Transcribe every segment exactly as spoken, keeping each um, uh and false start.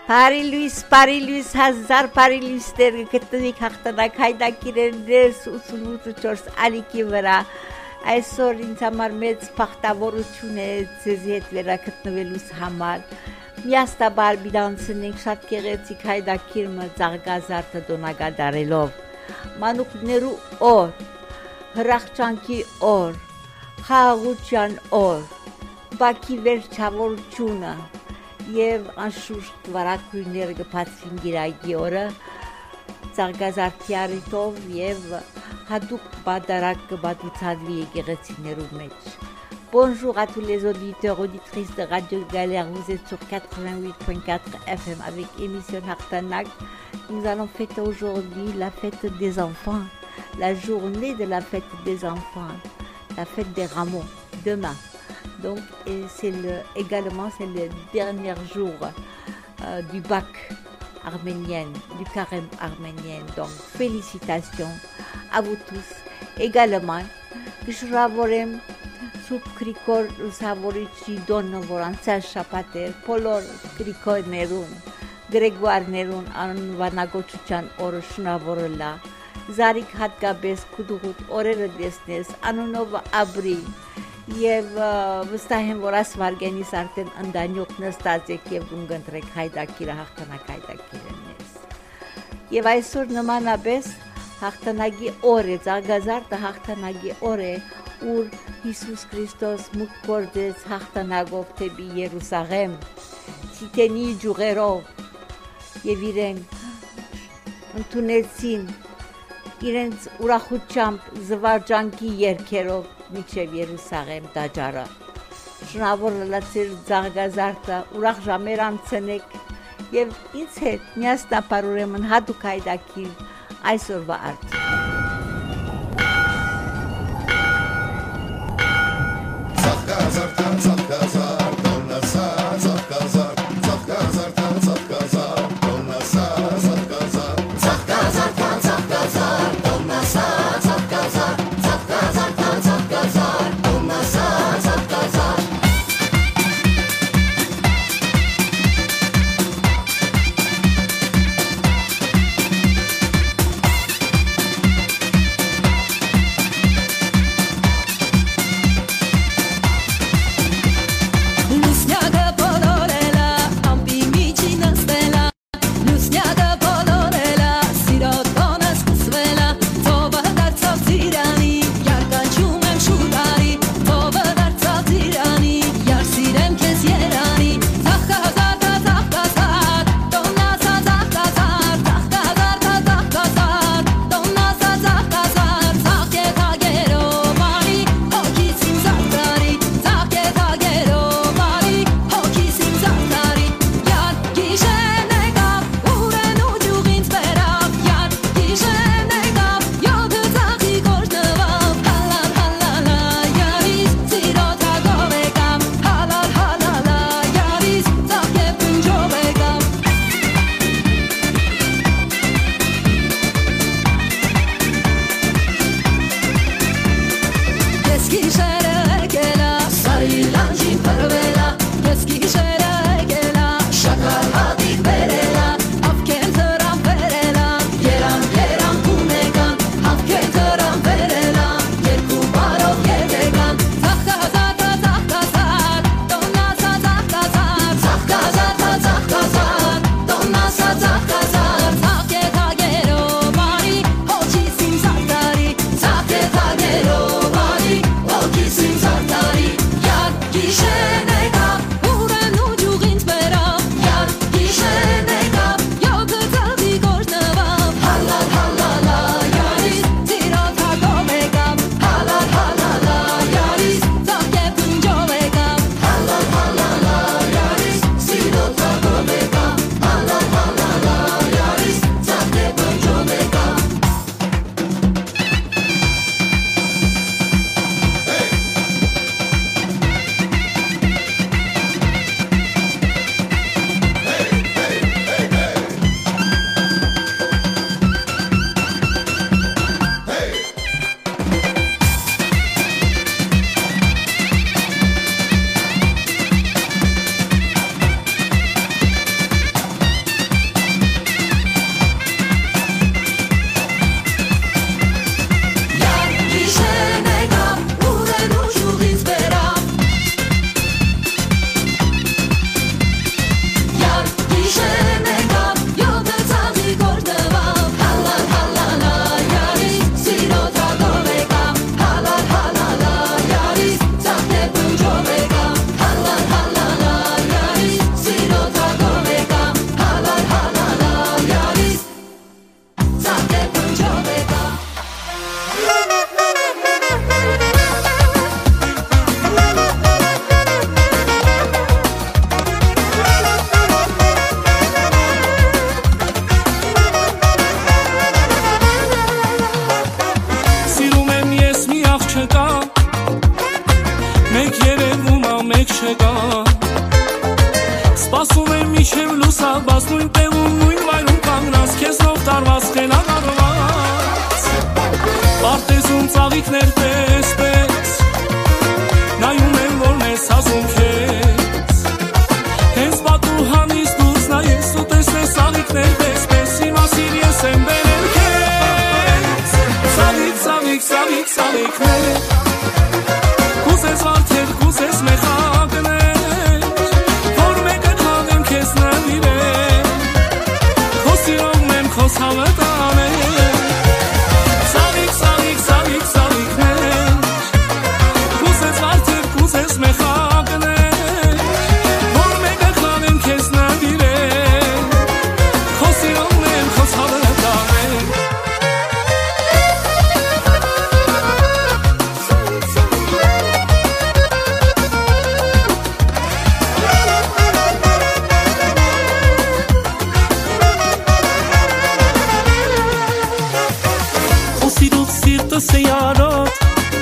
Paris-Louis, Paris-Louis, հազար Paris-Louis-ներ գտնվի հաղթանակ հայդակիրներ ութսունութ ալիքի վրա այսօր ինձ համար մեծ բախտավորություն է ձեզի հետ վերագտնվելուս համար միաստաբար բիդանցնենք շատ գեղեցիկ հայդակիրը ծաղկազարդը դոնագադարելով մանուկներու օր հրախճանքի օր խաղաղության օր Բաքի վերջավորությունը Եվ անշուշտ վարակույրները գպացվին գիրագի օրը ծաղկազարդի առիթով և հատուկ բադարակ կբադուցադվի եկեղեցիներու մեջ Bonjour à tous les auditeurs, auditrices de Radio Galère, vous êtes sur quatre-vingt-huit point quatre F M avec émission Hartanak. Nous allons fêter aujourd'hui la fête des enfants, la journée de la fête des enfants, la fête des rameaux, demain. Donc, et c'est le, également, c'est le dernier jour euh, du bac arménien, du carême arménien. Donc, félicitations à vous tous. Également, Gishravorem, Soup Krikor, Savorici, Donno, Voranza, Chapater, Polor, Krikor Nerun, Grégoire Nerun, Anvanagochuchan, Oroshnavorola, Zarik Hatgabes, Kudurut, Orere Desnes, Anunova Abri, Եվ վստահ եմ, որ ասվարգենիս արդեն ընդանյոք նստած եք և գունգընտրեք հայդակիրը, հաղթանակ հայդակիրը նես։ Եվ այսօր նմանապես հաղթանակի օր է, ծաղկազարդը հաղթանակի օր է, ուր Հիսուս Քրիստոս մուտք գործեց հաղթանակով թեպի Երուսաղեմ, Ցիտենի ջուղերով և իրեն ընդունեցին իրենց ուրախությամբ զվարճանքի երգերով միջև Երուսաղեմ տաճարը։ Շնորհավոր լացեր ծաղկազարդը, ուրախ ժամեր անցնեք և ինձ հետ միասնապար ուրեմն հատուկ հայդակիր այսօրվա արդ։ Ծաղկազարդը, ծաղկազարդ, դոնասա, ծաղկազարդ, ծաղկազարդը, ծաղկազարդ, դոնասա, ծաղկազարդ, ծաղկազարդը, ծաղկազարդ, դոնասա, ծաղկազարդ, ծաղկազարդը, ծաղկազարդ, դոնասա, ծաղկազարդ չկա Սպասում եմ միշև լուսաբաց նույն տեղում նույն վայրում կանգնած քեզնով տարված խելագարված Պարտեզում ծաղիկներ պես-պես նայում եմ որն ես ասում քեզ Հենց պատուհանից դուրս նայես ու տեսնես ծաղիկներ պես-պես իմ ասիր ես եմ բերել քեզ Ծաղիկ, ծաղիկ, ծաղիկ, ծաղիկներ Կուզես վարդեր, կուզես մեխակներ Որ մեկը քավեմ քեզ նվիրել Քո սիրողն եմ, քո ցավը տանել Ծաղիկ, ծաղիկ, ծաղիկ, ծաղիկներ Կուզես վարդեր, կուզես մեխակներ Որ մեկը քավեմ քեզ նվիրել Քո սիրողն եմ, քո ցավը տանել Սիրտս է արոտ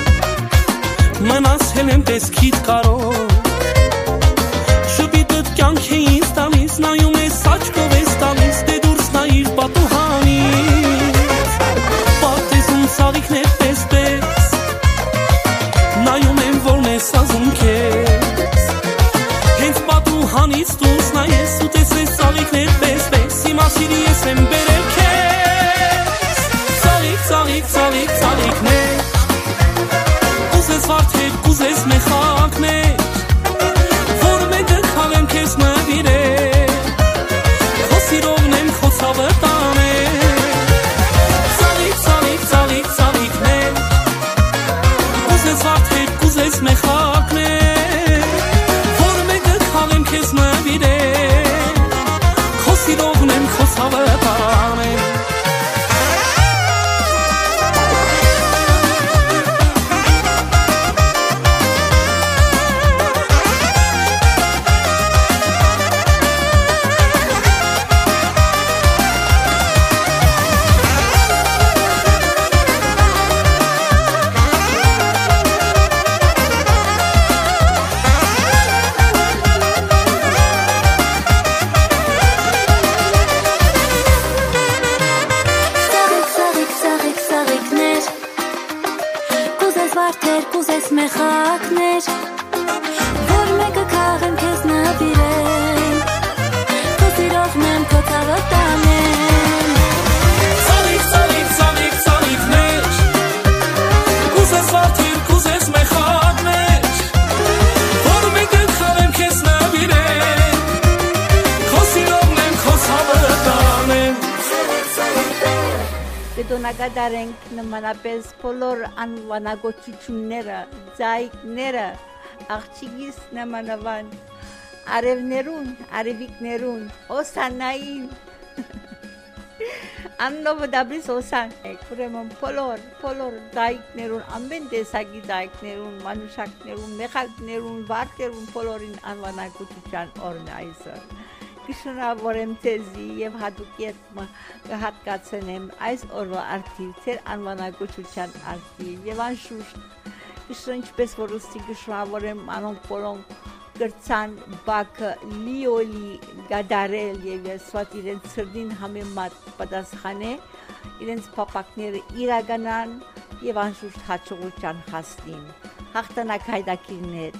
Մնացել եմ տեսքիդ կարոտ Շպիտըտ կյանք է ինձ տալիս Նայում ես աչքով ես տալիս Դե դուրս նայիր պատուհանից Պատեզում ծաղիկներ պես-պես Նայում եմ որն ես ասում քեզ Հենց պատուհանից դուրս նայես ու տեսնես ծաղիկներ պես-պես Իմ ասիրի ես եմ բերել քեզ Ծաղիկ, ծաղիկ, ծաղիկներ Կուզես վարդեր, կուզես մեխակներ Որ մեկը քավեմ քեզ նվիրել Քո սիրողն եմ, քո ցավը տանել Ծաղիկ, ծաղիկ, ծաղիկ, ծաղիկներ Կուզես վարդեր, կուզես մեխակներ Որ մեկը քավեմ քեզ նվիրել Քո սիրողն եմ, քո ցավը տանել Կուզես մեխակներ Որ մեկը քաղեմ քեզ նվիրել Քո սիրողն եմ, քո ցավը տանել Ծաղիկ, ծաղիկ, ծաղիկ, ծաղիկներ Կուզես վարդեր, կուզես մեխակներ Որ մեկը քաղեմ քեզ նվիրել Քո սիրողն եմ, քո ցավը տանել Կդոնագադարենք նմանապես բոլոր անվանագործությունները, ձայիկները, աղջիկիս նմանավան, արևներուն, արևիկներուն, օսանային, աննովը դաբրիս օսան, ուրեմն բոլոր, բոլոր ձայիկներուն, ամեն տեսակի ձայիկներուն, մանուշակներուն, մեխակներուն, վարդերուն, բոլորին անվանագործության օրն այսօր։ Կշնորհավորեմ ձեզի եւ հատուկետ կհատկացնեմ այս օրվա արդիվ, ձեր անվանագործության արդիվ եւ անշուշտ կշնորհ ինչպես որ ուստի կշնորհավորեմ անոնք որոնք կրցան բակը լիոլի գադարել եւ սուատ իրենց սրդին համեմատ պատասխանե իրենց փապակները իրականան եւ անշուշտ հաջողության հասնին հաղթանակ հայդակիրներ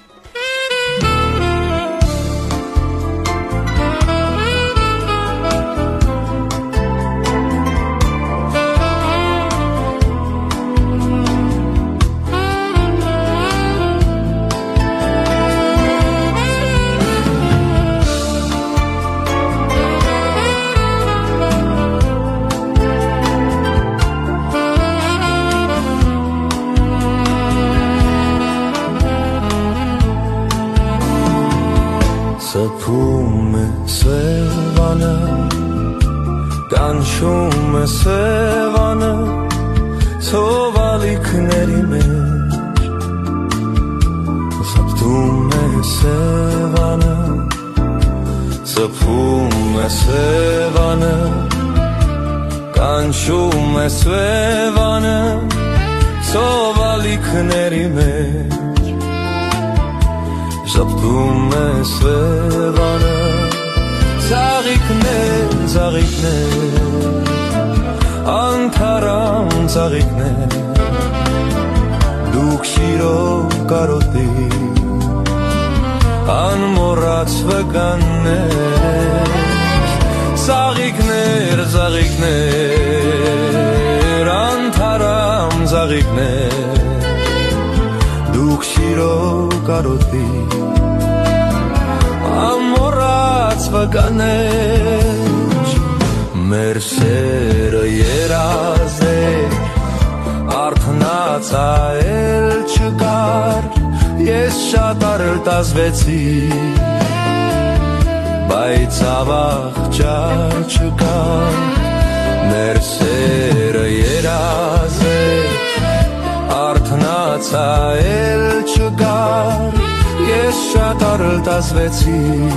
Սփում է սևանը կանչում է սևանը սովալիքների մեջ Սփում է սևանը Սփում է սևանը կանչում է սևանը սովալիքների մեջ Շպտում է սվեղանը Ծաղիկներ, ծաղիկներ Անթարամ ծաղիկներ Դուք շիրով կարոտի Անմոռաց վկաններ Ծաղիկներ, ծաղիկներ Անթարամ ծաղիկներ Դուք շիրով կարոտի Ամորած վկաներ Մեր սերը երազ է Արթնած այլ չկար Ես շատ արել տազվեցի Բայց ավաղճար չկար Մեր սերը երազ է Արթնած այլ չկար Ես շատ արել տազվեցի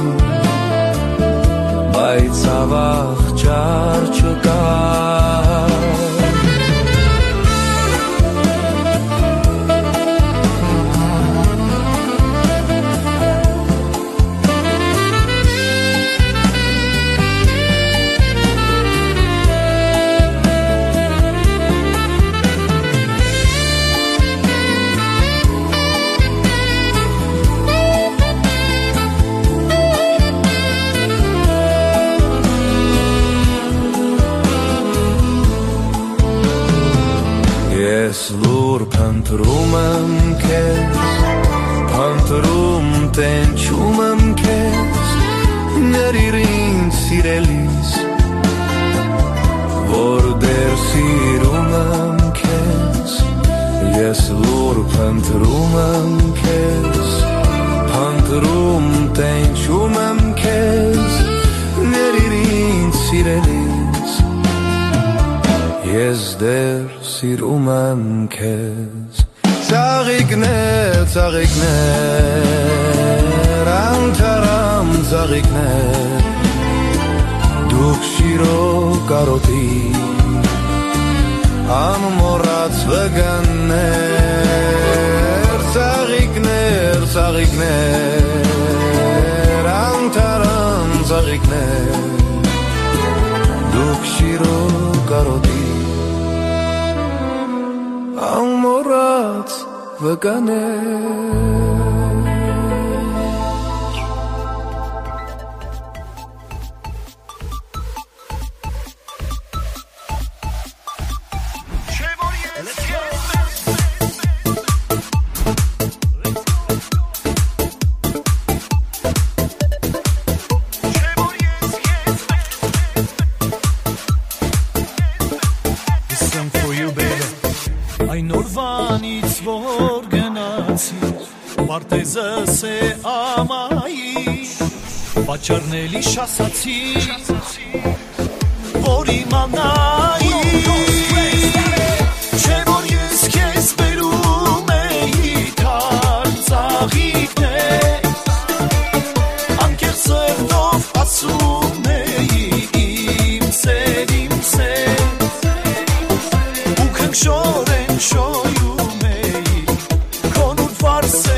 Բայց ավաղճար չկար Ես լուր փնտրում եմ քեզ Փնտրում տենչում եմ քեզ Ներիր ինձ սիրելիս Որ դեռ սիրում եմ քեզ Ես լուր փնտրում եմ քեզ Փնտրում տենչում եմ քեզ Ներիր ինձ սիրելիս Ես դեռ սիրում եմ քեզ Ծաղիկներ, ծաղիկներ Անթարամ ծաղիկներ Դուք շիրով կարոտի Ամմորած վկաններ Ծաղիկներ, ծաղիկներ Անթարամ ծաղիկներ Դուք շիրով կարոտի Ամորած վկաներ Պարտեզս է ամայի Պաչարնելի շասացի Որ իմանայի Չէ որ ես կեզ բերում էի Թար ծաղիկներ Անկեղ սրտով ասում էի Իմ սեր, իմ սեր Ու քնքշոր են շոյում էի Քոնուր վարսեր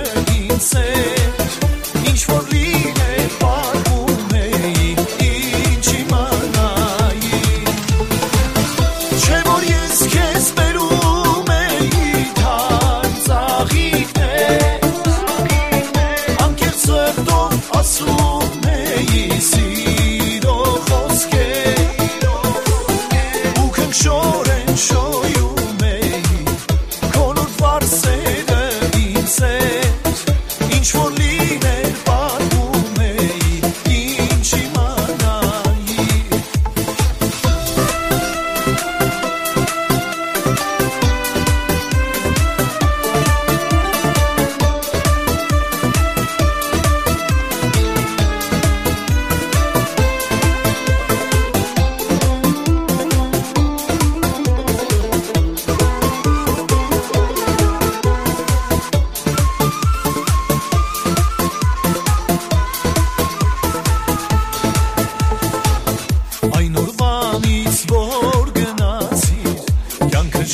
Ինչ որ լիներ պարում էի, ինչ իմանայի Չէ որ ես կեզ բերում էի թար ծաղիկներ Անկեղծ սրտով ասում էի սիրո խոսքեր Ու քնքշոր են շոյում էի Քոնուր վարսերը ինձ էր Ինչ որ լիներ պարում էի, ինչ իմանայի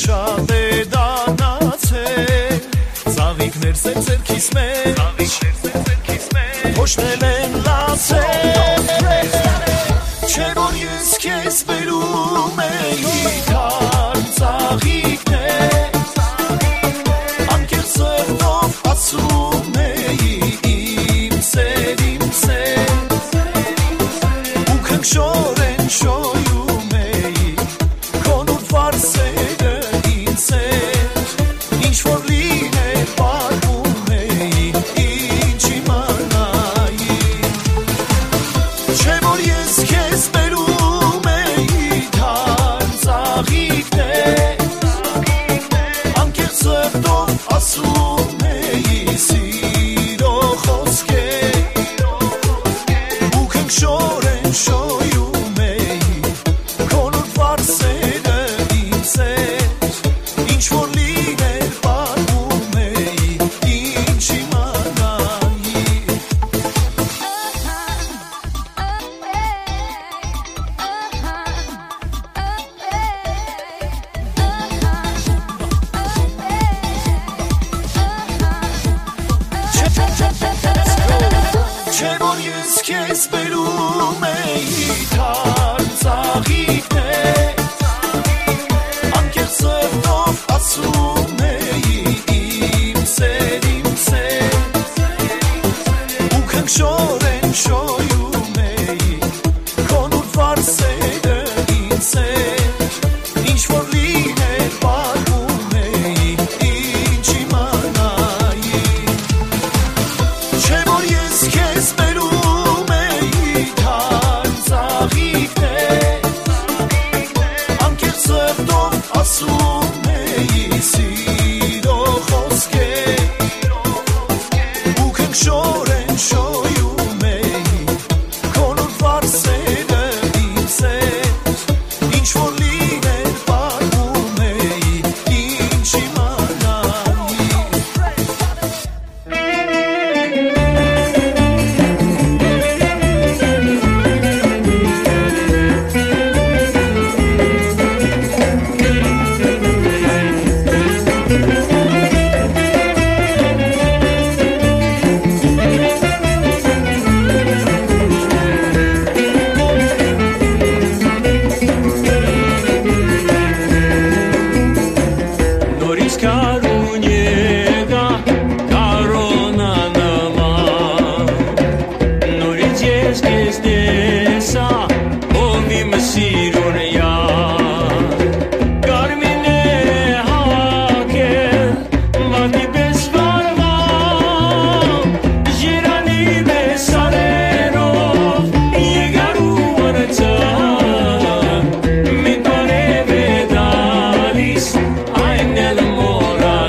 Ծաղիկներ սեր ձերքիս մեր Ճիշտել եմ լացել Չէ որ ես քեզ բերում էի Թարմ ծաղիկներ Անկեղծ սրտով ասում էի Իմ սեր, իմ սեր Ու քնքշորեն շոյում էի Քոնուր վարսերը ինձ էր Ինչ որ լիներ պարվում էի Ինչ իմանայի Չէ որ ես քեզ բերում էի Թարմ ծաղիկներ Անկեղծ սրտով ասում էի Սիրո խոսքեր Ու քնքշորեն շոյում էի Քոնուր վարսերը ինձ էր Ինչ որ լիներ պարվում էի Ինչ իմանայի Չէ որ ես քեզ բերում էի Թարմ ծաղիկներ Անկեղծ սրտով ասում էի Իմ սեր, իմ սեր Ու քնքշորեն շոյում էի Քոնուր վարսերը ինձ էր Ինչ որ լիներ պարվում էի Ինչ իմանայի Չէ որ ես քեզ բերում էի Թարմ ծաղիկներ Անկեղծ սրտով ասում էի Սիրո խոսքեր Ու քնքշորեն շոյում էի Քոնուր վարսերը ինձ էր Ինչ որ լիներ պարվում էի Ինչ իմանայի Նորից կարուն եկա կարոնա նման Նորից ես քեզ տեսա ով իմ սիրուն յար Կարմին է հագել վատի պես վարվան Ժիրանի պես արերով եկարու անցան Մի բարև է դալիս այն էլ մորա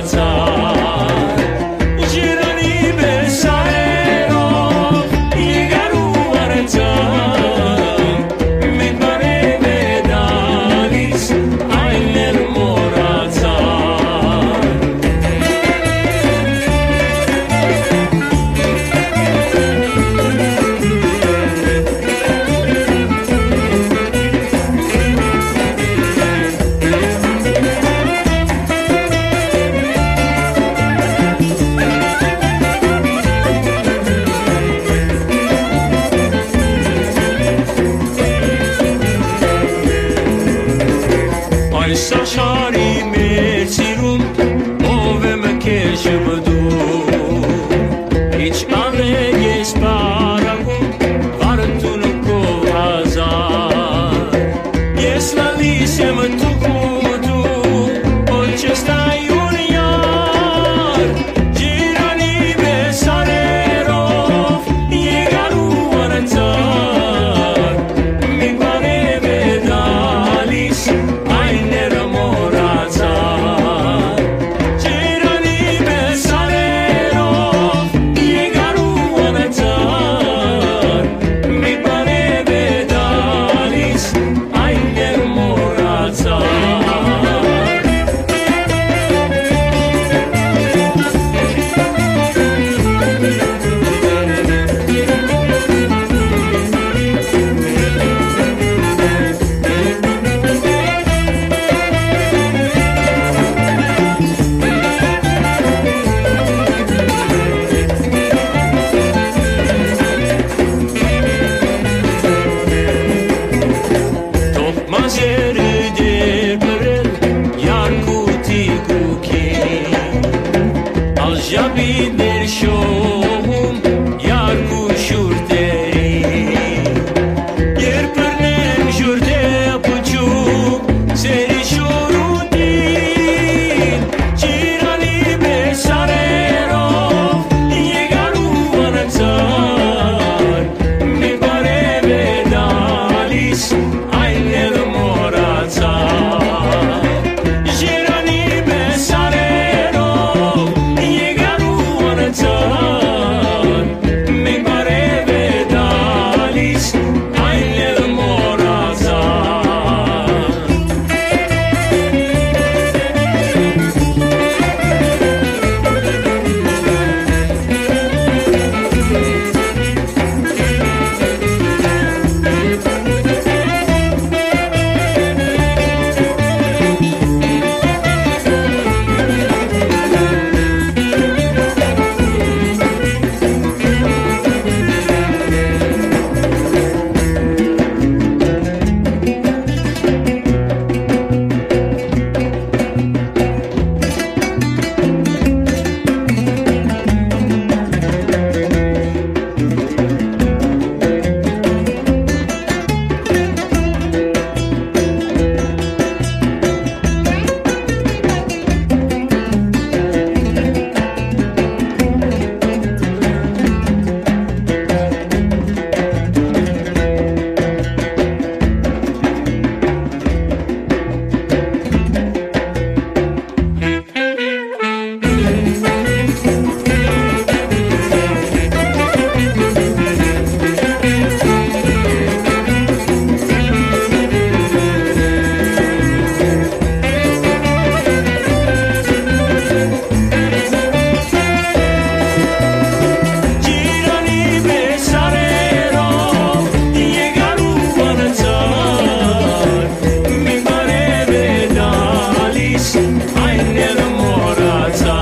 nel moraza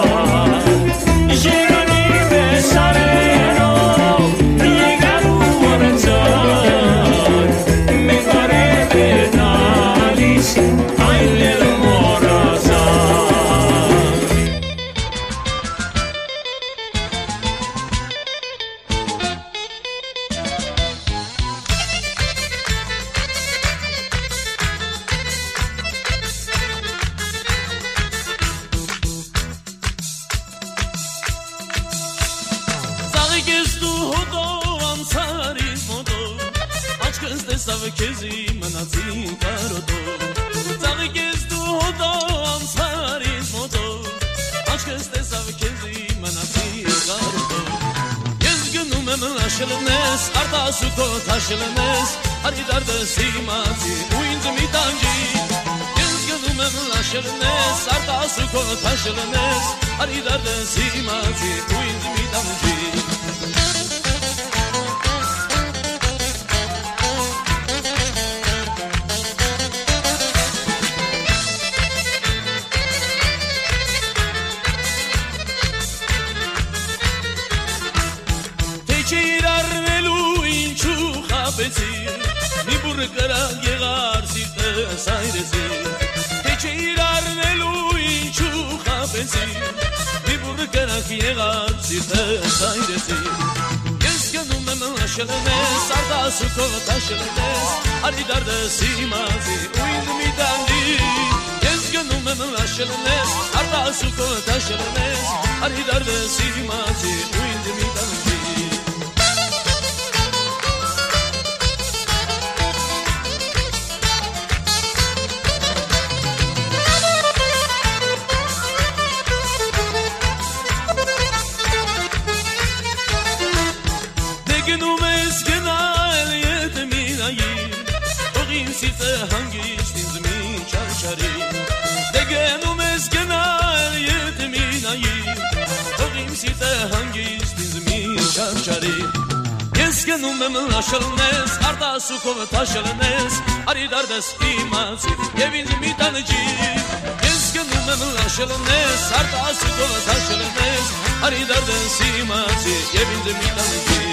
girani besareno llegaru moraza me pare benalis ay nel moraza Kezi manazin karodo Zagis tu hodam saris modo Aşkız te sav kezi manazin karodo Gezgünüm emel aşılınız Arda suko taşılınız Haridarda simati Uyuncu mitanci Gezgünüm emel aşılınız Arda suko taşılınız Haridarda simati Uyuncu mitanci Kara yegar site sayresi Teçirar nelu inçu khapesi Bibur kara yegar site sayresi Gezgenu memel aşılınız Sarda suko taşılınız Haridarda simazi Uyun midandi Gezgenu memel aşılınız Sarda suko taşılınız Haridarda simazi Uyun midandi Hangisiz mi çarşarı Degenum eskenal yetiminayı Ogim site hangisiz mi çarşarı Eskenum memel aşılınız Arda suko taşılınız Aridardas imasi Yevinci mi tanıcı Eskenum memel aşılınız Arda suko taşılınız Aridardas imasi Yevinci mi tanıcı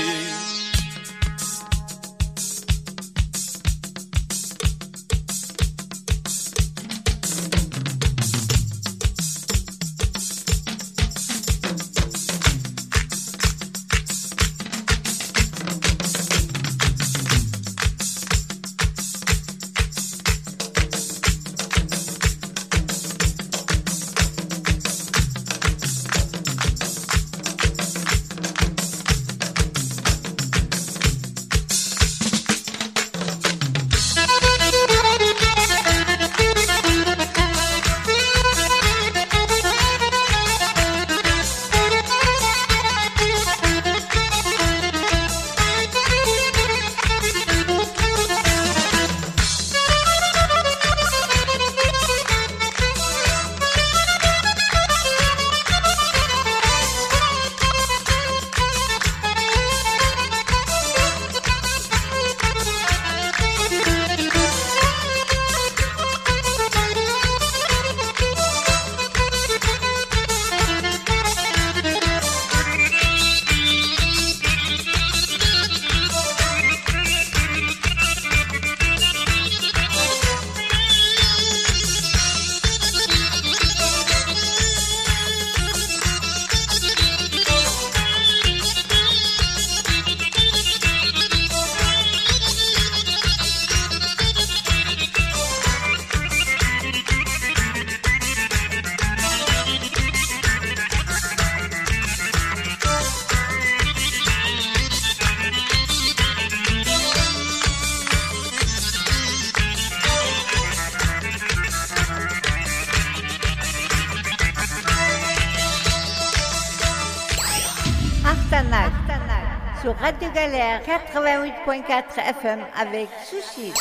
Sur Radio Galère quatre-vingt-huit point quatre F M avec Sushi.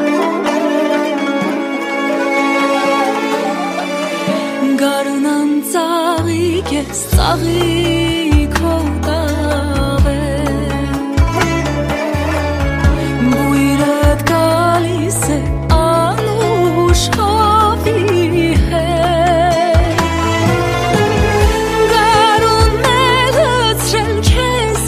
Garunanța քեզ ծաղիկով Բույրդ գալիս է անուշ հավի հետ Գարուն մեղցրել քեզ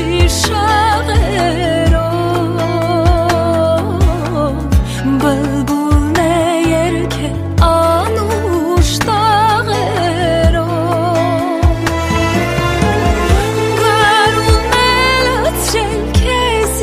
իշաղերով Բլբուլն է երգել անուշ տաղերով Գարուն մեղցրել քեզ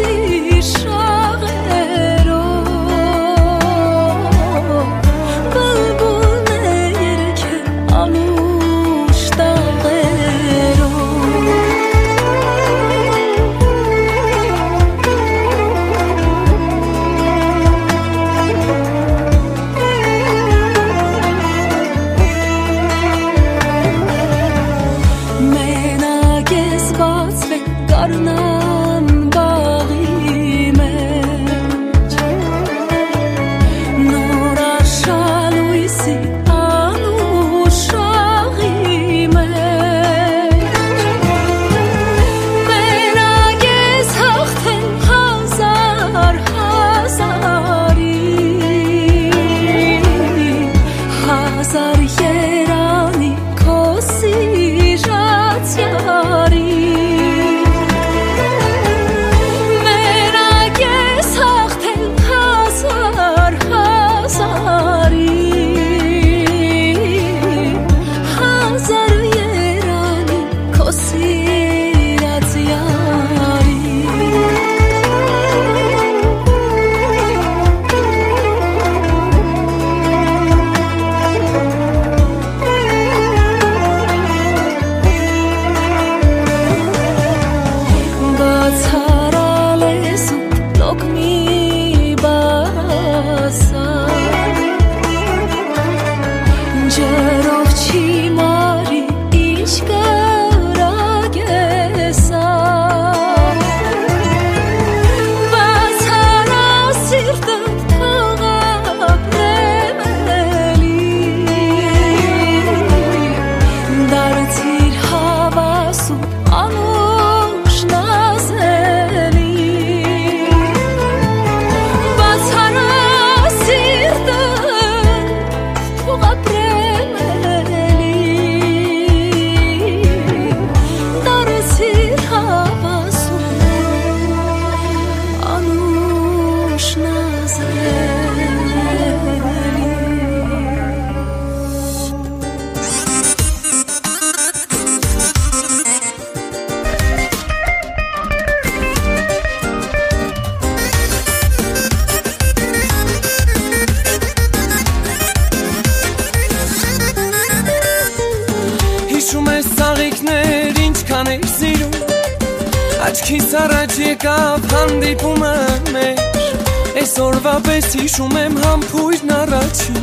Աչքիս առաջ եկավ հանդիպումը մեր Այսօրվա պես հիշում եմ համբույրն առաջին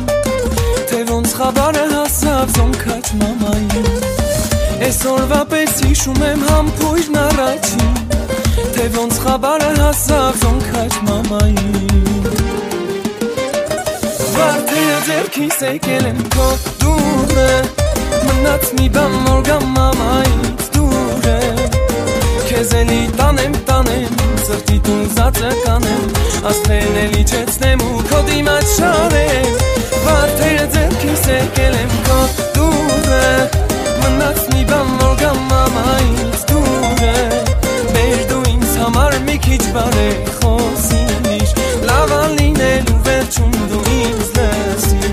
Թե ոնց խաբարը հասավ զոնքաչ մամային Այսօրվա պես հիշում եմ համբույրն առաջին Թե ոնց խաբարը հասավ զոնքաչ մամային Վարդերը ձերքիս եկել եմ քո դուրը Մնաց մի բան որ գամ մամայից դուր է Քեզ էլի տանեմ, տանեմ, սրտի տունզածը կանեմ Աստղեն էլի չեցնեմ ու քո դիմաց շարեմ Վարդերը ձերքիս եկել եմ քո դուրը Մնաց մի բան որ գամ մամայից դուր է Բեր դու ինձ համար մի քիչ բարեք խոսիր Լավ ալինել ու վերջում դու ինձ լսիր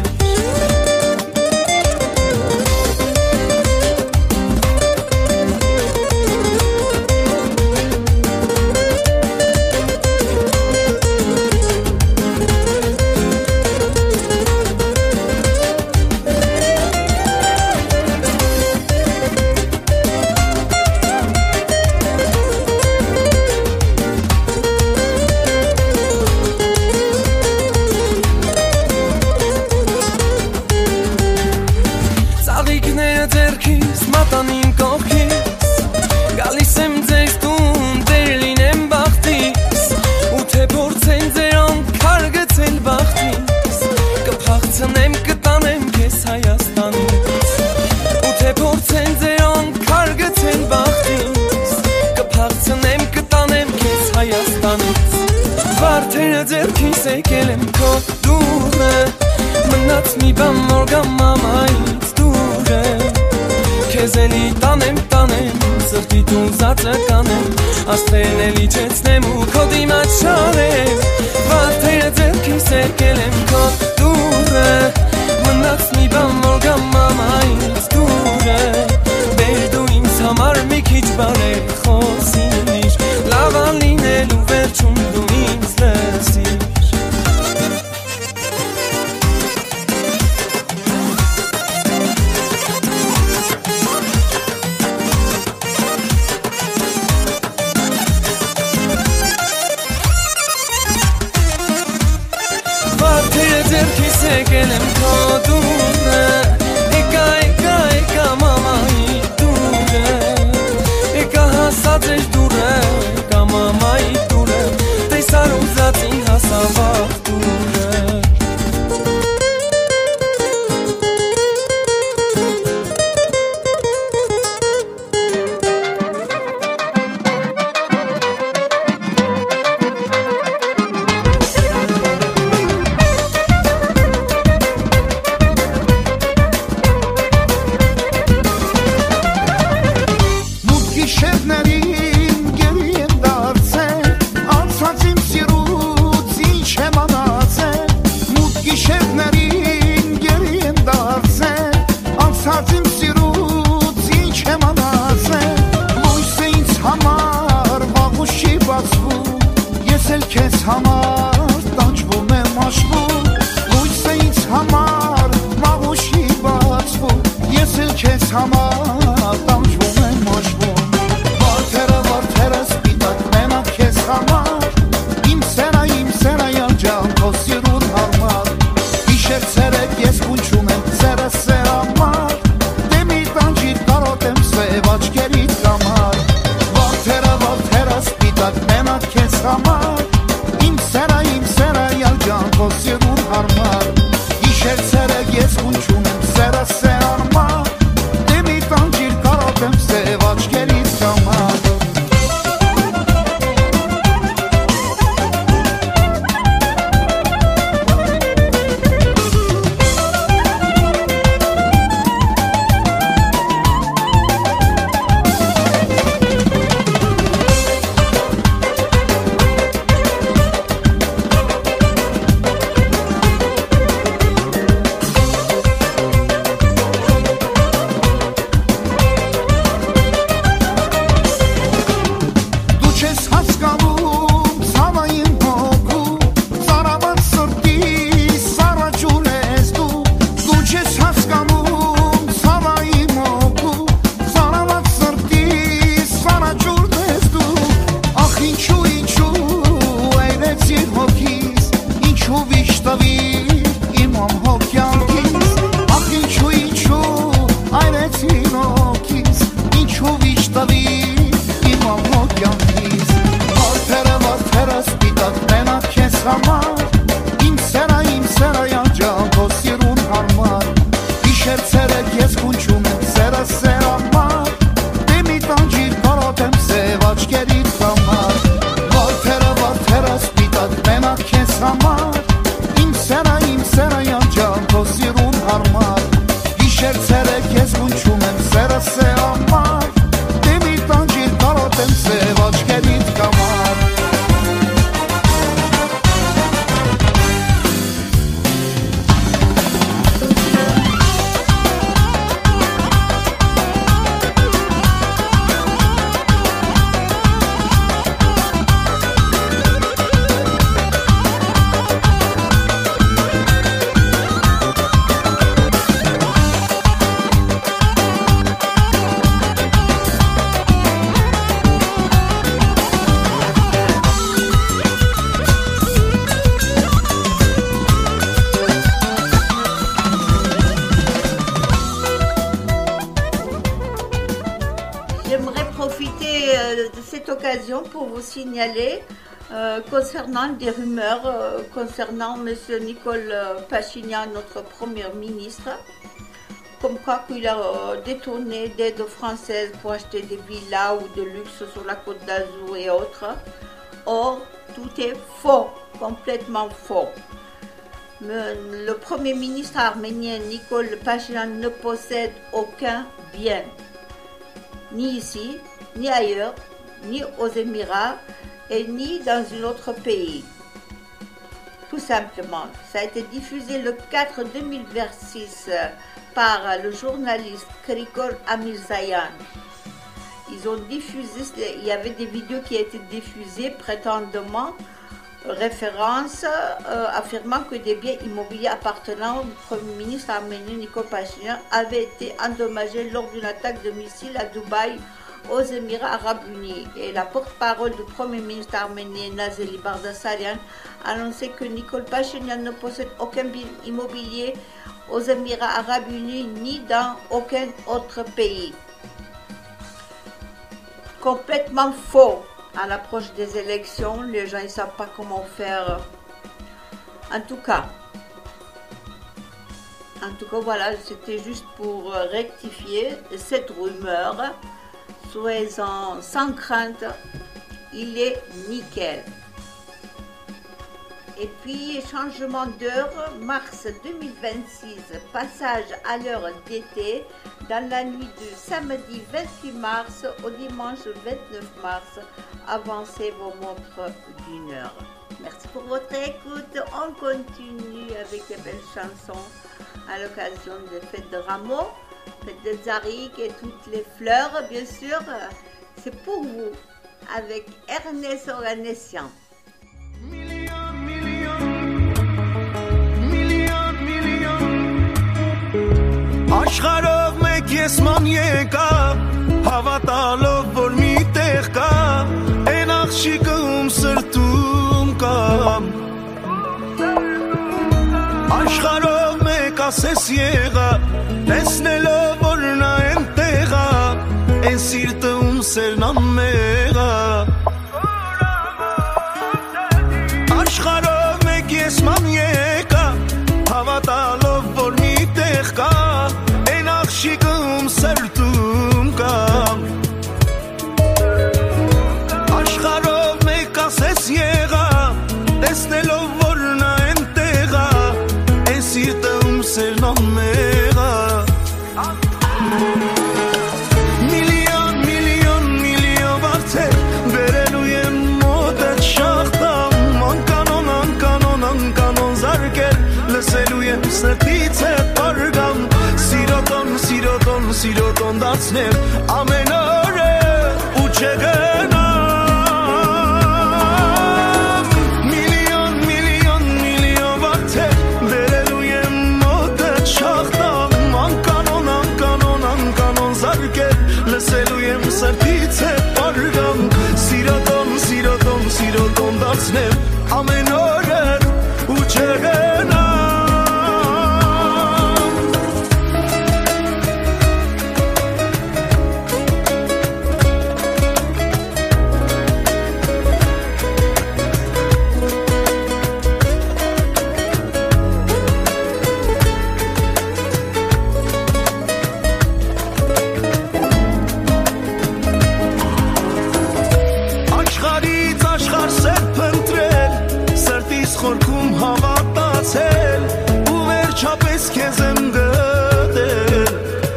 Մատանին կողքիս Գալիս եմ ձեզ տուն Դեր լինեմ բախտիս Ու թե փորձեն ձերանք քարգեցել բախտիս Կփախցնեմ կտանեմ քեզ Հայաստանից Ու թե փորձեն ձեր کیسه کلم کو دوره منات میبم مرگم مامایت دوره کزلی تانم تانم سرتی تو زاتر کنم استرن لیچتنم و کدیمت شارم وقتی در کیسه کلم کو دوره منات میبم مرگم مامایت دوره بردو این سامر میکیج باره خوزیش لوالینه لوور چون دو این زلسیش Gelin kodune Eka eka eka mamai dure Eka hasadej dure Eka mamai dure Tej saruzatin hasavak dure Pour vous signaler euh, concernant des rumeurs euh, concernant M. Nicole Pachinian, notre Premier ministre, comme quoi qu'il a euh, détourné d'aide française pour acheter des villas ou de luxe sur la Côte d'Azur et autres. Or, tout est faux, complètement faux. Le, le Premier ministre arménien Nikol Pachinian ne possède aucun bien, ni ici, ni ailleurs, ni aux Émirats, et ni dans un autre pays. Tout simplement, ça a été diffusé le quatre deux mille vingt-six par le journaliste Grigor Amirzayan. Ils ont diffusé, il y avait des vidéos qui ont été diffusées prétendument, référence euh, affirmant que des biens immobiliers appartenant au Premier ministre arménien Nikol Pachinian avaient été endommagés lors d'une attaque de missiles à Dubaï, aux Émirats Arabes Unis. Et la porte-parole du Premier ministre arménien Nazeli Bardasaryan a annoncé que Nikol Pachinian ne possède aucun bien immobilier aux Émirats Arabes Unis ni dans aucun autre pays. Complètement faux. À l'approche des élections, les gens ne savent pas comment faire. En tout cas, en tout cas, voilà, c'était juste pour rectifier cette rumeur. Soyez-en sans crainte, il est nickel. Et puis, changement d'heure, mars deux mille vingt-six, passage à l'heure d'été, dans la nuit du samedi vingt-huit mars au dimanche vingt-neuf mars. Avancez vos montres d'une heure. Merci pour votre écoute. On continue avec les belles chansons à l'occasion des fêtes de Rameaux, fêtes de Zarik et toutes les fleurs, bien sûr. C'est pour vous, avec Ernest Oganessian. Աշխարհով մեկ ես ման եկա, հավատալով, որ մի տեղ կա, են աղջիկը ում սրտում կամ։ Աշխարհով մեկ ասես եղա, տեսնելով, որ նա են տեղա, են սիրտը ում սերն անմեղա։ Աշխարհով մեկ ես ման եկա, հավատալով, որ մի տեղ կա, Աշիկում սրտում կամ Աշխարհով մեկ ասես եղա տեսնելով որ նա են տեղա են սիրտում սերն անմեղա Միլիոն, միլիոն, միլիոն վարդեր վերելու եմ մոտդ շախտամ անկանոն, անկանոն, անկանոն զարկեր լսելու եմ սրտից է պարգամ Սիրոտոն, սիրոտոն, սիրոտոն դացնեմ ամեն օրը ու չգնամ Միլիոն, միլիոն, միլիոն վարդեր վերելու եմ մոտդ շախտամ Անկանոն, անկանոն, անկանոն զարկեր լսելու եմ սրտից է պարգամ Սիրոտոն, սիրոտոն, սիրոտոն դացնեմ ամեն օրը ու չգնամ Խորքում հավատացել ու վերջապես քեզ եմ գտել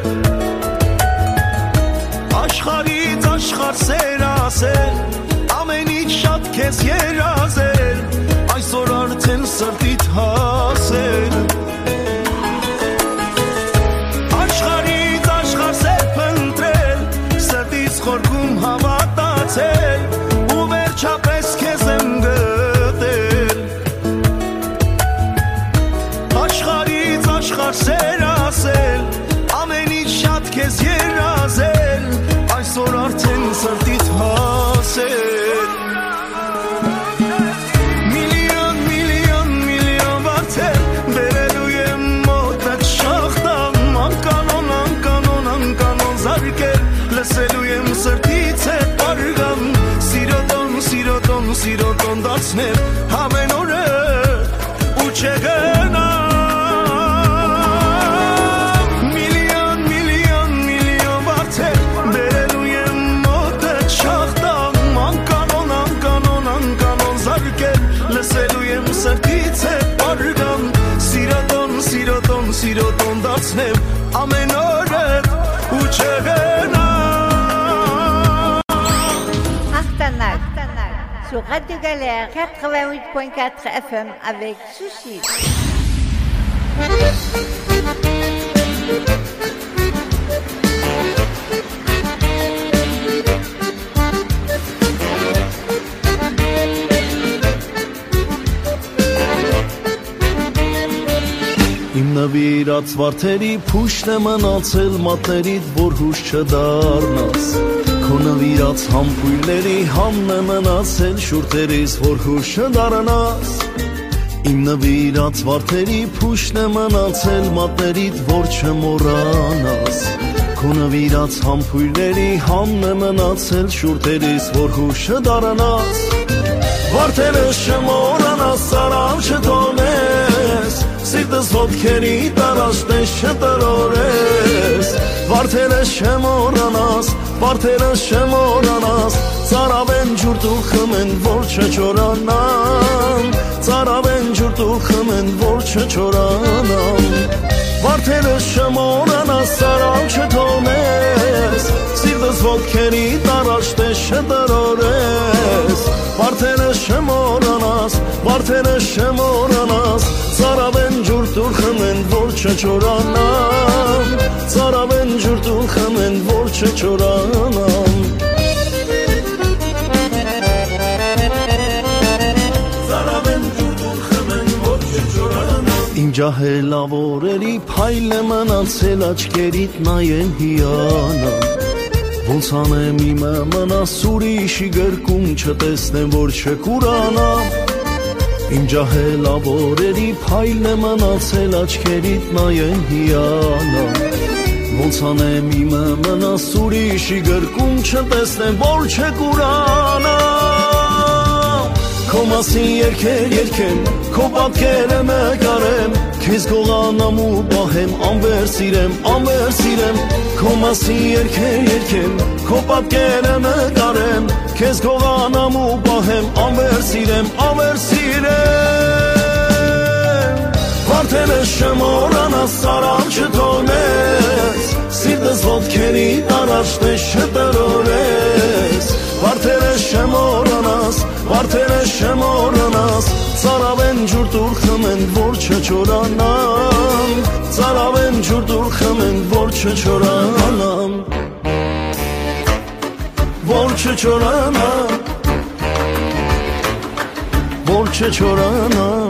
Աշխարհից աշխարհ սեր ասել ամեն ինչ շատ քեզ երազել այսօր արդեն սրտիդ հասել Աշխարհից աշխարհ սեր փնտրել սրտից խորքում հավատացել ու վերջապես քեզ եմ գտել Աշխարհ ասել ամեն ինչ շատ քեզ երազել այսօր արդեն սրտիդ հասել Միլիոն, միլիոն, միլիոն վարդեր վերելու եմ մոտդ շախտամ անկանոն, անկանոն, անկանոն զարկեր լսելու եմ սրտից է պարգամ Սիրոտոն, սիրոտոն, սիրոտոն դացնեմ ամեն օրը ու չգնամ sur Radio Galère quatre-vingt-huit point quatre F M avec Sushi. Իմ նվիրած վարդերի փուշն է մնացել մատներիդ, որ հուշ չդառնաս Քո նվիրած համբույրների համն է մնացել շուրթերիս, որ հուշ չդառնաս Իմ նվիրած վարդերի փուշն է մնացել մատներիդ, որ չմոռանաս Քո նվիրած համբույրների համն է մնացել շուրթերիս, որ հուշ չդառնաս Վարդերս չմոռանաս, սարավ չթողնես Սիրտս ոտքերի տարաշտես չտրորես Վարդերս չմոռանաս, վարդերս չմոռանաս Ծարավեն ջուր դու խմեն, որ չչորանամ Ծարավեն ջուր դու խմեն, որ չչորանամ Վարդերս չմոռանաս, սարավ չթողնես Սիրտս ոտքերի տարաշտես չտրորես Վարդերս չմոռանաս, վարդերս չմոռանաս Ծարավեն ջուր դու խմեն, որ չչորանամ Ծարավեն ջուր դու խմեն, որ չչորանամ Ծարավեն ջուր դու խմեն, որ չչորանամ Իմ ջահելավորերի փայլ է մնացել աչքերիդ նայեն հիանամ Ոնց անեմ իմը մնաս ուրիշի գրկում չտեսնեմ, որ չկուրանամ Իմ ջահելավորերի փայլն է մնացել աչքերիդ նայեն հիանամ Ոնց անեմ իմը մնաս ուրիշի գրկում չտեսնեմ, որ չկուրանամ Քո մասին երգեր երգեմ, քո պատկերը մեկարեմ Քեզ գողանամ ու բահեմ, անվեր սիրեմ, անվեր սիրեմ Քո մասին երգեր երգեմ, քո պատկերը մեկարեմ Քեզ գողանամ ու բահեմ, անվեր սիրեմ, անվեր սիրեմ Վարդերս չմոռանաս, սարավ չթողնես Սիրտս ոտքերի տարաշտես չտրորես Վարդերս չմոռանաս, վարդերս չմոռանաս Ծարավեն ջուր դուր խմեն, որ չչորանամ Ծարավեն ջուր դուր խմեն, որ չչորանամ Որ չչորանամ Որ չչորանամ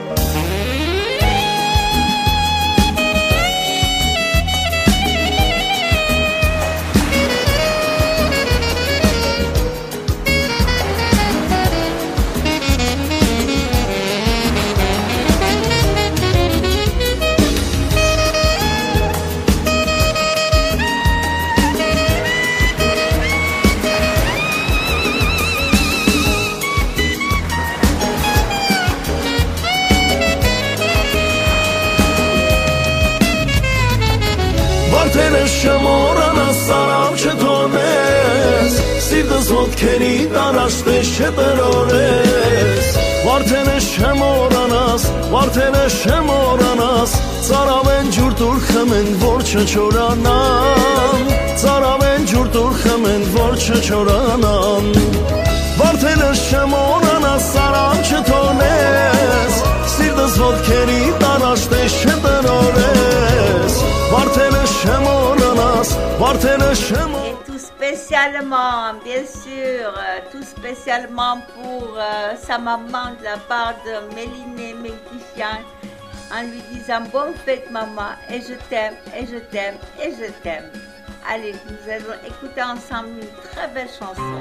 Վարդերս չմոռանաս, սարավ չթողնես Սիրտս ոտքերի տարաշտես չտրորես Վարդերս չմոռանաս, վարդերս չմոռանաս Ծարավեն ջուր դուր խմեն, որ չչորանամ Ծարավեն ջուր դուր խմեն, որ չչորանամ Վարդերս չմոռանաս, սարավ չթողնես Սիրտս ոտքերի տարաշտես չտրորես Վարդերս չմոռանաս, vart-le chemin. Et tout spécialement, bien sûr, tout spécialement pour euh, sa maman de la part de Méliné Melkichian, en lui disant bonne fête maman, et je t'aime, et je t'aime, et je t'aime. Allez, nous allons écouter ensemble une très belle chanson.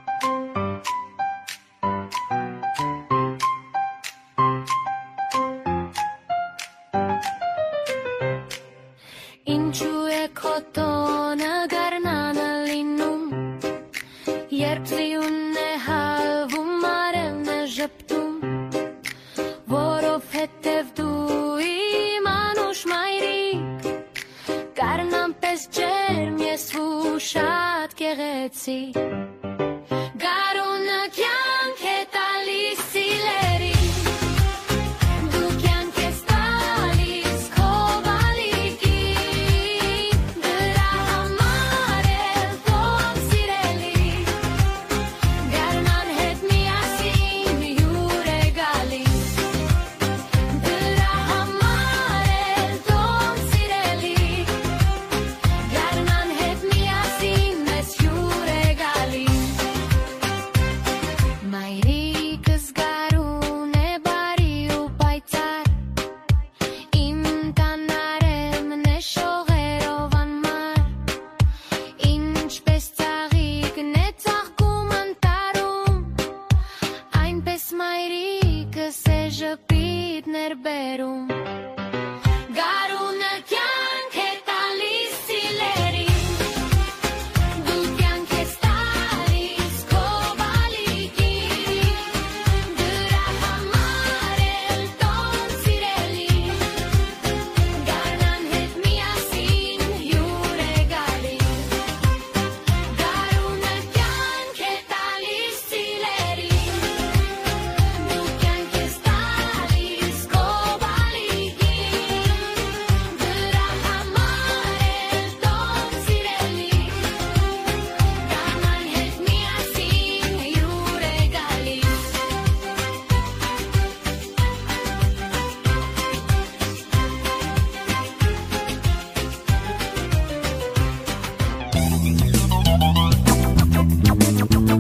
Ինչու է քո տոնը գարնանը լինում, երբ ձյունն է հալվում, արևն է ժպտում, որովհետև դու իմ անուշ մայրիկ, գարնան պես ջերմ ես ու շատ գեղեցիկ, գարունը կյանք է տալիս սիրելի. Me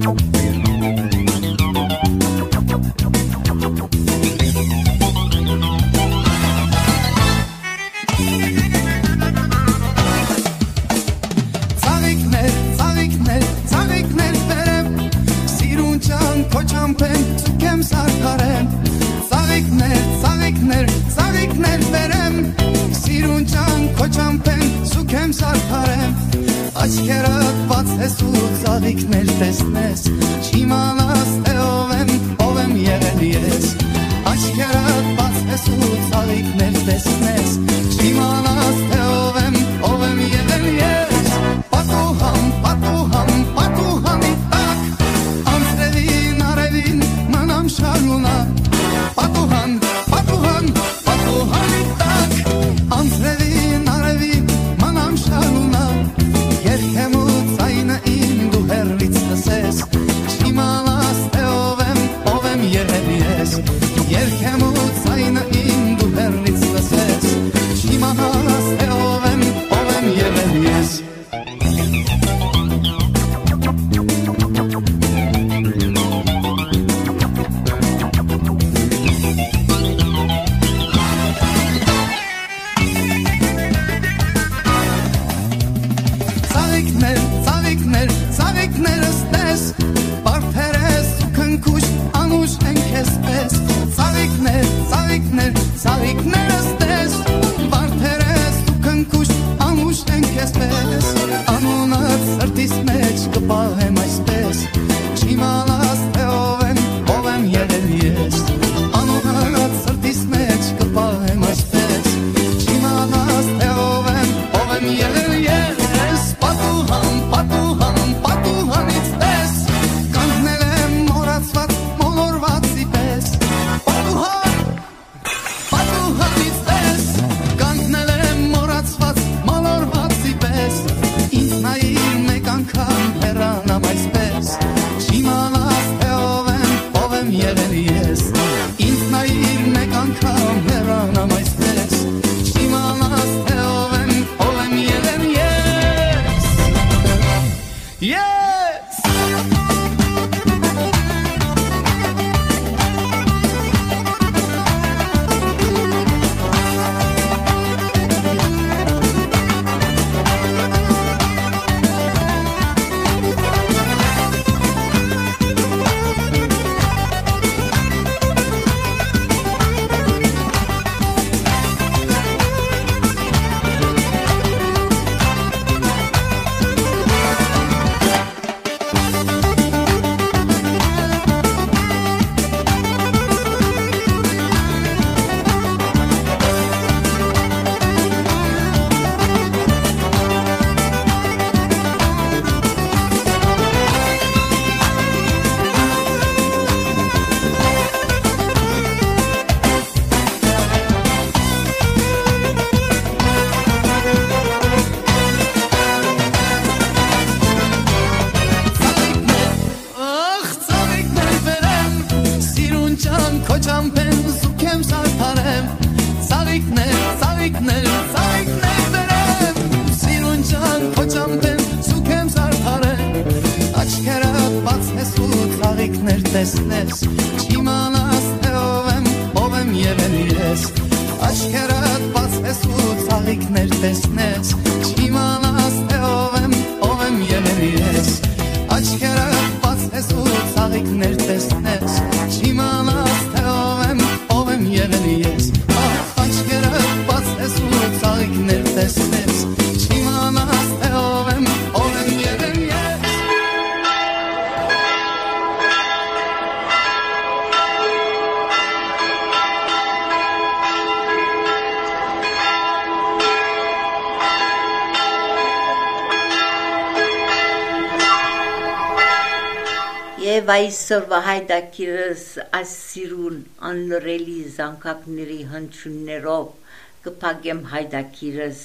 Եվ այսօրվա հայդակիրս ասիրուն անլրելի զանգակների հնչյուններով կփակեմ հայդակիրս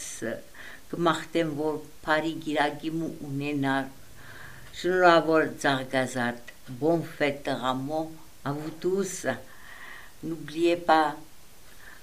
կմաղթեմ որ բարի գիրագիմ ունենար շնորհավոր Ծաղկազարդ bon fête Ramo à vous tous n'oubliez pas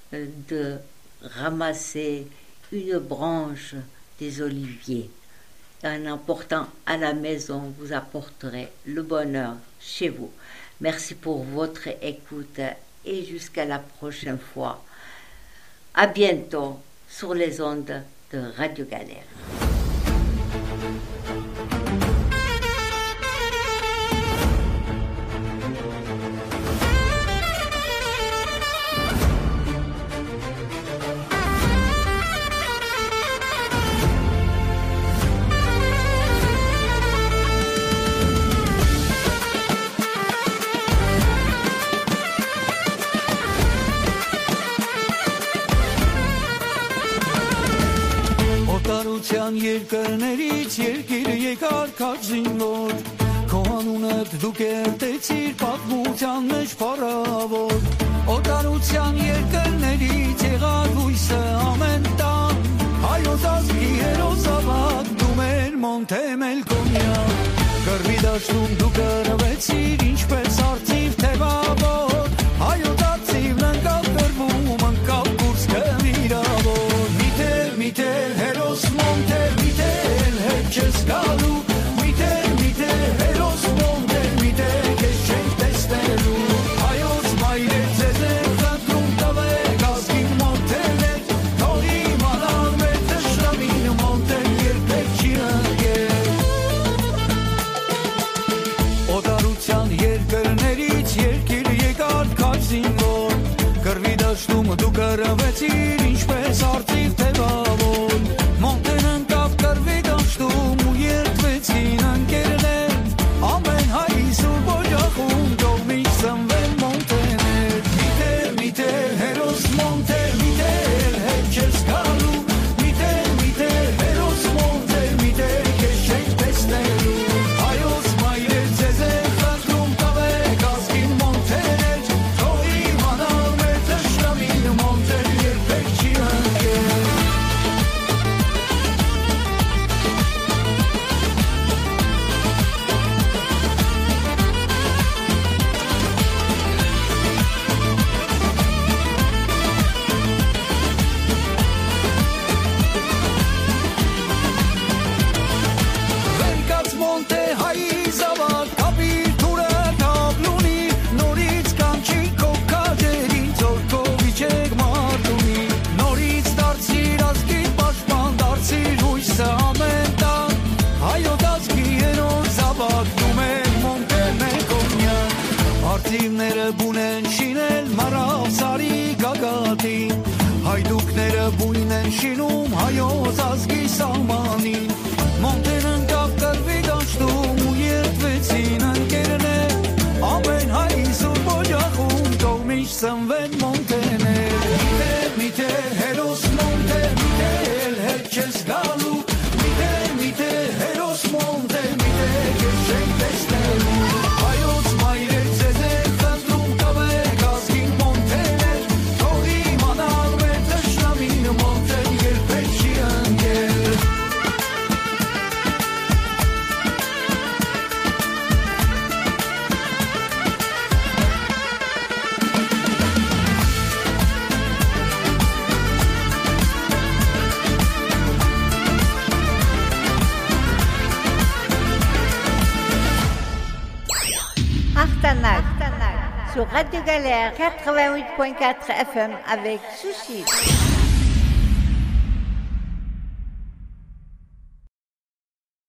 de ramasser une branche des oliviers en emportant à la maison, vous apporterez le bonheur chez vous. Merci pour votre écoute et jusqu'à la prochaine fois. À bientôt sur les ondes de Radio Galère. Օտարության երկրներից երկիր եկար քաջինոր Քո անունդ դու կերտեցիր պատմության մեջ փառավոր Օտարության երկրներից եղավ հույսը ամեն տան Հայոց ազգի հերոս ավակ դու մեր Մոնթե Մելքոմյան Կռվի դաշտում դու կռվեցիր ինչպես արծիվ թևավոր Հայոց արծիվն ընկավ կռվում ընկավ կուրծքը վիրավոր Միթե միթե հերոս Մոնթե միթե հետ չես գալու Միթե միթե հերոս Մոնթե միթե քեզ չենք տեսնելու Հայոց մայրեր ձեզ է խնդրում տվեք ազգին Մոնթեներ Թող իմանան մեր թշնամին Մոնթեն երբեք չի ընկել Օտարության երկրներից երկիր եկար քաջ զինվոր Կռվի դաշտում դու կռվեցիր ինչպես արծիվ թևավոր Մոնթեն ընկավ կռվի դաշտում ու երդվեցին ընկերներ Ամեն հայ սուրբ օջախում կողմից ծնվեն Մոնթեներ Միթե միթե հերոս Մոնթե միթե հետ չես գալու Միթե միթե հերոս Մոնթե միթե քեզ չենք տեսնելու Հայոց մայրեր ձեզ է խնդրում տվեք ազգին Մոնթեներ Թող իմանան մեր թշնամին Մոնթեն երբեք չի ընկել Վերկաց Մոնթե հայի զավակ Թապիր թուրը թապլունի Նորից կանչի քո քաջերին Ձորքով իջեք մարտունի Նորից դարձիր ազգի պաշտպան Դարձիր հույսը ամեն տան Հայոց ազգի հերոս զավակ Դու մեր Մոնթե Մելքոմյան Արծիվները բուն են շինել Մարավ սարի գագաթին Հայդուկները բույն են շինում Հայոց ազգի սահմանին Մոնթեն ընկավ կռվի դաշտում ու երդվեցին ընկերներ Ամեն հայ սուրբ օջախում կողմից ծնվեն Մոնթեներ Միթե միթե հերոս Մոնթե միթե հետ չես գալու Միթե միթե հերոս Մոնթե միթե քեզ չենք տեսնելու Հայոց մայրեր ձեզ է խնդրում տվեք ազգին Մոնթեներ Թող իմանան մեր թշնամին Մոնթեն երբեք չի ընկել Haftanak sur Radio Galère quatre-vingt-huit point quatre F M avec Sushi.